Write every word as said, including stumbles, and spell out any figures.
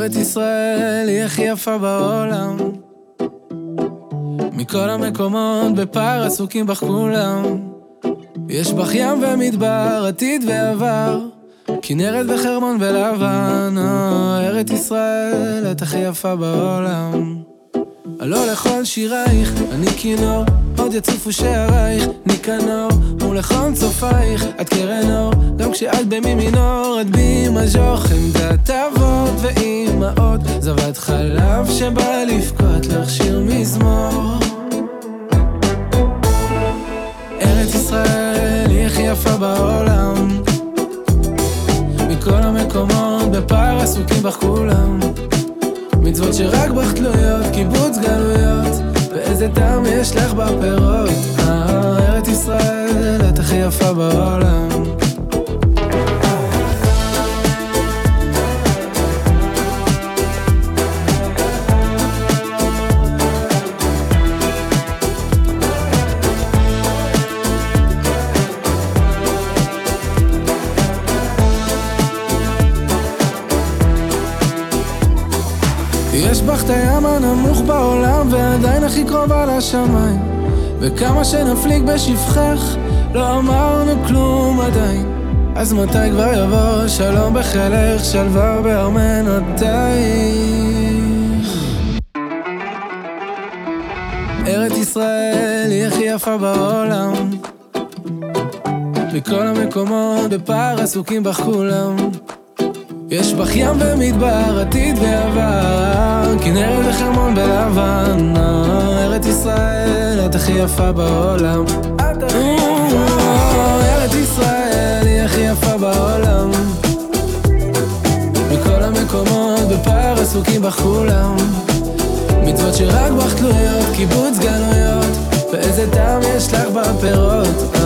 ארץ ישראל היא הכי יפה בעולם, מכל המקומות בפער עסוקים בך כולם. יש בך ים ומדבר, עתיד ועבר, כנרת וחרמון ולבן. ארץ ישראל את הכי יפה בעולם. עלו לכל שירייך, אני כינור, עוד יצופו שערייך, ניקנור, ולכל צופייך, את קרן אור, גם כשאת במי מינור, את בי מז'ור, חמדת אבות ואימהות, זבת חלב שבא לבכות לך שיר מזמור. ארץ ישראל היא הכי יפה בעולם, מכל המקומות בפער עסוקים בך כולם. מצוות שרק בך תלויות, קיבוץ גלויות, ואיזה טעם יש לך בפירות. אה, ארץ ישראל את הכי יפה בעולם. יש בך את הים הנמוך בעולם ועדיין הכי קרובה לשמיים, וכמה שנפליג בשפחך לא אמרנו כלום עדיין. אז מתי כבר יבוא שלום בחילך, שלווה בארמנותייך. ארץ ישראל היא הכי יפה בעולם, מכל המקומות בפער עסוקים בך כולם. יש בך ים ומדבר, עתיד ועבר, כנרת וחרמון בלבן. ארץ ישראל את הכי יפה בעולם. ארץ ישראל היא הכי יפה בעולם, מכל המקומות בפער עסוקים בך כולם. מצוות שרק בך תלויות, קיבוץ גלויות, ואיזה טעם יש לך בפירות.